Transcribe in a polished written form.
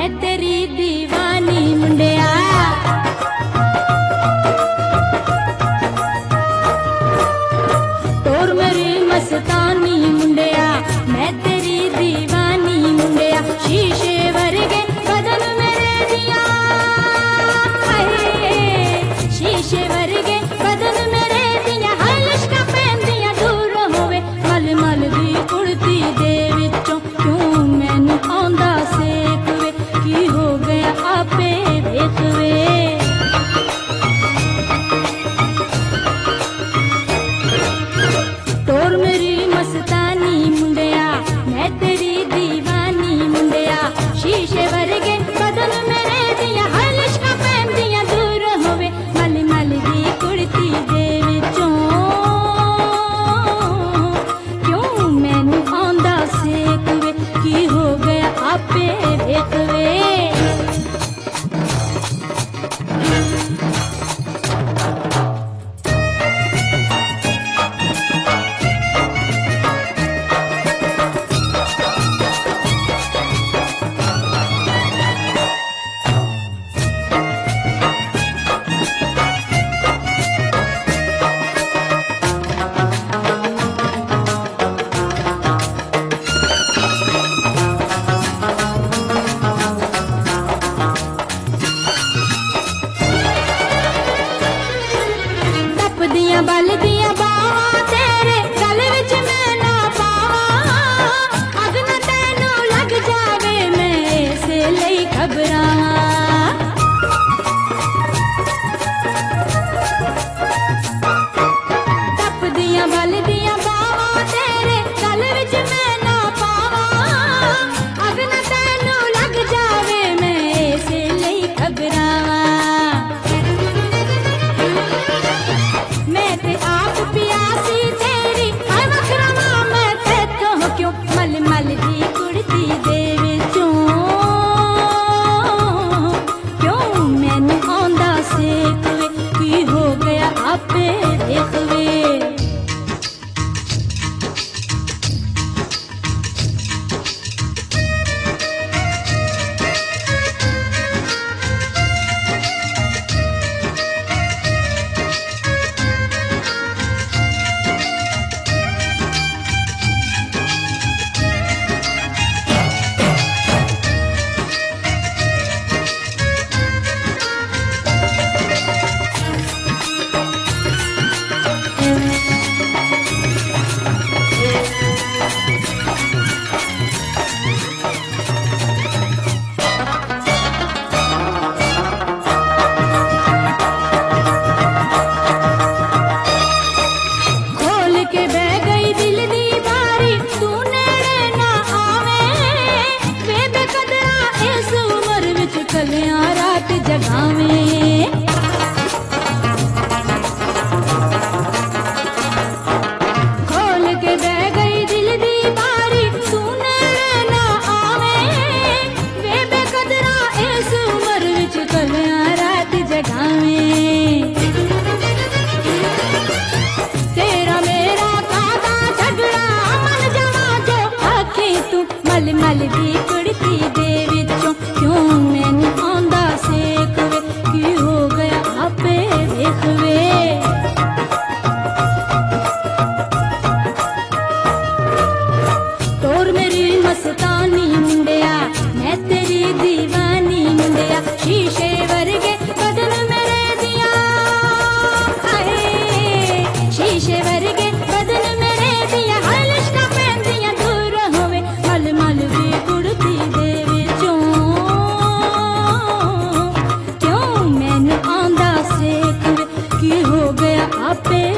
मैं तेरी दीवानी मुंडिया। तोर मेरी मस्तानी मुंडिया, मैं तेरी दीवानी मुंडिया। शीशे वर्गे बदन मेरे दिया, शीशे वर्गे बदन मेरे दिया। हाय लिशका पहन दिया दूर होवे, मल मल दी उड़ती दे विचों क्यों मैनू आंदा सेक वे। की हो गया आपे वेख वे। तोर मेरी मस्तानी मुंडिया, मैं तेरी दीवानी मुंडिया। शीशे वर्गे बदन मेरे दिया, हाय लिशका पहन दिया दूर होवे, मल मल दी कुड़ती दे विचों क्यों मैनू आंदा सेक वे। की हो गया आपे वेख वे। बल दिया बावां तेरे गल विच मैं ना पावां। अग ना तैनू लग जावे मैं इस लई घबरावां। तपदियां बल दिया बावां तेरे गल विच मैं ना पावां। अग ना तैनू लग जावे मैं इस लई घबरावां। मैं ते आप प्यासी तेरी, हाय मकरमा मैं तेथों क्यों। मल मल दी कुड़ती दे विचों क्यों मैनू आंदा सेक वे। की हो गया आपे वेख वे। कलियां रात जगावे खोल के बह गई दिल दी बारी, तू नेड़े ना आवे। वे बेकदरा इस उम्र विच कलियां रात जगावे। तेरा मेरा कादा झगड़ा मन जावा जो आखी तू। मल मल दी कुड़ती दे विचों क्यों मैनू आंदा सेक वे। की हो गया आपे वेख वे। तोर मेरी मस्तानी मुंडिया, मैं तेरी दीवानी मुंडिया। शीशे वर्गे बदन मेरे दिया, शीशे वर्गे बदन मेरे दिया। हाय लिशका पहन दिया दूर होवे, मल मल दी कुड़ती दे विचों क्यों मैनू आंदा सेक वे। की हो गया आपे